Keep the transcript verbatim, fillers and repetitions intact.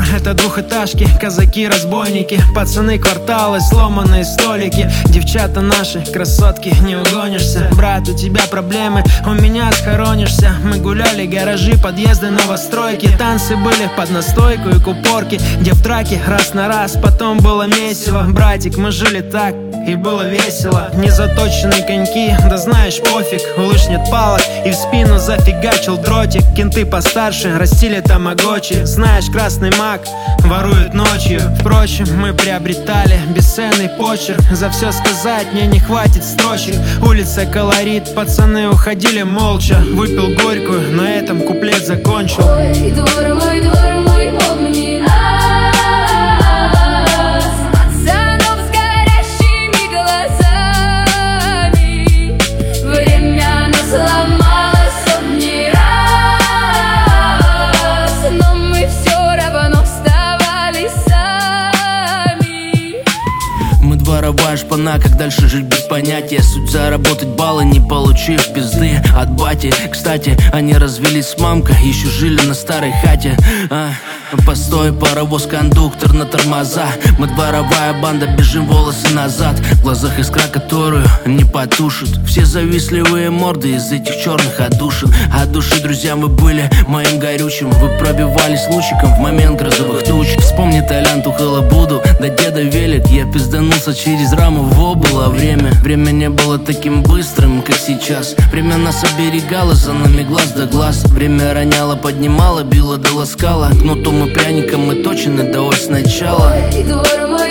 это двухэтажки, казаки-разбойники, пацаны кварталы, сломанные столики. Девчата наши, красотки, не угонишься. Брат, у тебя проблемы, у меня схоронишься. Мы гуляли, гаражи, подъезды, новостройки. Танцы были под настойку и купорки, где в драке раз на раз, потом было месиво. Братик, мы жили так, и было весело. Незаточенные коньки, да знаешь, пофиг. У лыж нет палок, и в спину зафигачил дротик. Кенты постарше, растили тамагочи. Знаешь, красный маг ворует ночью. Впрочем, мы приобретали бесценный почерк. За все сказать мне не хватит строчек. Улица колорит, пацаны уходили молча. Выпил горькую, на этом куплет закончил. Ой, двор мой, двор мой, помни нас. Пацанов с горящими глазами. Время нас сломало сотни раз, но мы все равно вставали сами. Мы дворовая шпана, как дальше жить без понятия. Суть заработать баллы, не получив пизды от бати. Кстати, они развелись с мамкой, еще жили на старой хате. а, Постой, паровоз, кондуктор на тормоза. Мы дворовая банда, бежим волосы назад. В глазах искра, которую не потушит. Все завистливые морды из этих черных отдушин. От души, друзья, мы были моим горючим. Вы пробивались лучиком в момент грозовых туч. Вспомни Толян, Тухала, Буду, да деда велик. Я пизданулся через раму, во было время. Время не было таким быстрым, как сейчас. Время нас оберегало, за нами глаз да глаз. Время роняло, поднимало, било да ласкало. Кнутом и пряником мы точно да ось сначала. Ой, двор мой,